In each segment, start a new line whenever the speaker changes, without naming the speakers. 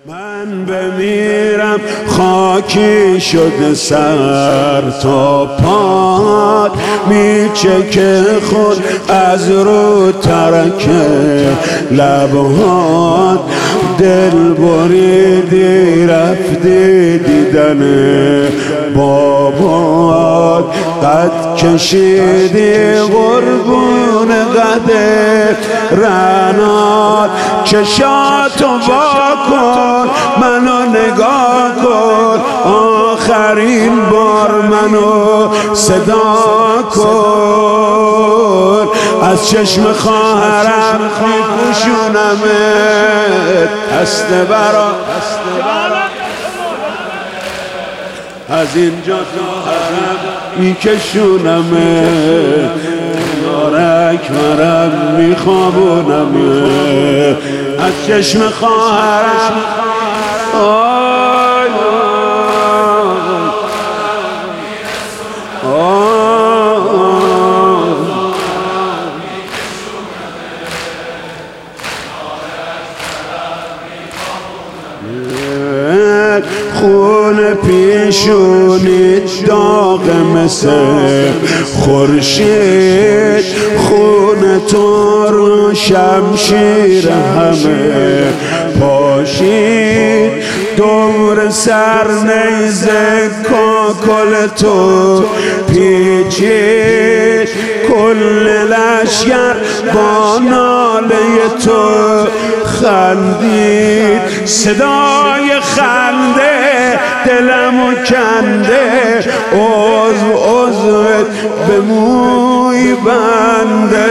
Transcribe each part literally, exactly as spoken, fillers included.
من بمیرم خاکی شده سر تا پات، میچکه خود از رو ترک لبهات. دل بریدی رفتی دیدن بابات، قد کشیدی قربون قد رنات. چشاتو وا کن منو نگاه کن، آخرین بار منو صدا کن. از چشم خواهرم میپوشونمت دست برا از اینجا تا حرم میکشونمت، یارک مرم میخوابونمت. از چشم خواهرم آی خون پیشونی داغ مثل خورشید، خون تو رو شمشیر همه پاشید. دور سر نیزه کاکل تو پیچید، کل لشگر با ناله تو خندید. صدای خنده دلمو کنده، عضو عضوت به موی بنده.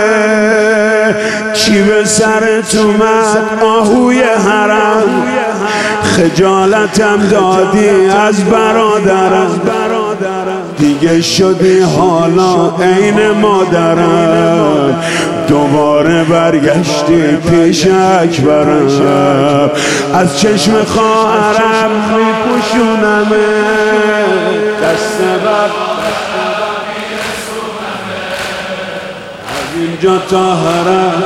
چی به سرت اومد آهوی حرم، خجالتم دادی از برادرم. دیگه شدی حالا عین مادرم، دوباره برگشتی پیش اکبرم. از چشم خواهرم میپوشونمت دست بر، از اینجا تا حرم.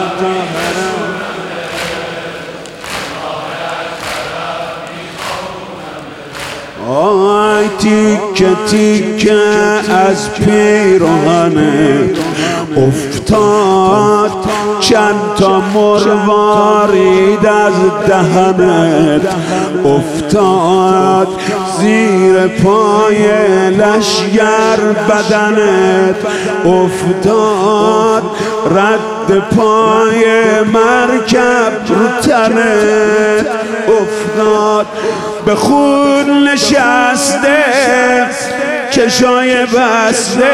آی تیکه تیکه از پیراهنت افتاد، چند تا مروارید از دهنت افتاد. زیر پای لشگر بدنت افتاد، رد پای مرکب رو تنت افتاد. به خون نشسته چشای بسته،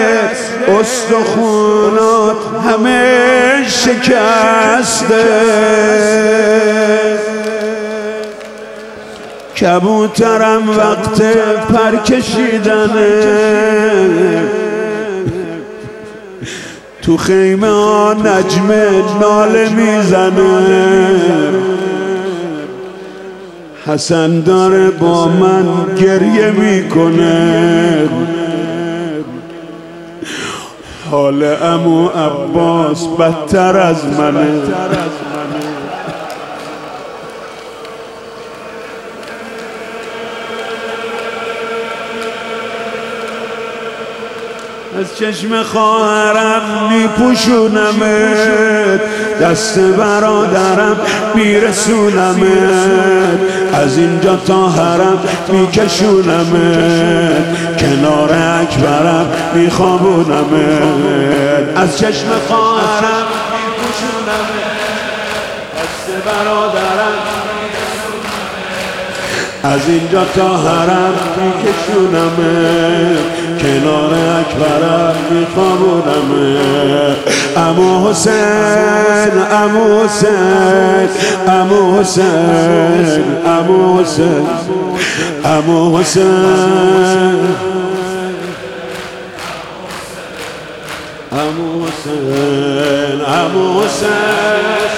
استخونات همه شکسته. کبوترم وقت پر کشیدنه، تو خیمه ها نجم ناله میزنه. حسن داره با من گریه میکنه، حال عمو عباس بدتر از منه. از چشم خواهرم میپوشونمت دست برادرم میرسونمت، از اینجا تا حرم میکشونمت، کنار اکبرم میخوابونمت. از چشم خواهرم میپوشونمت دست برادرم، از اینجا تا حرم میکشونمت، کنار اکبرم میخوابونمت. عمو حسین عمو حسین عمو حسین عمو حسین عمو حسین عمو حسین عمو حسین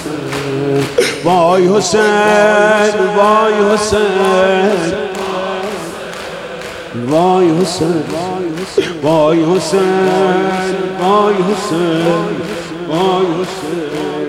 وای حسین وای حسین وای حسین وای حسین وای حسین وای حسین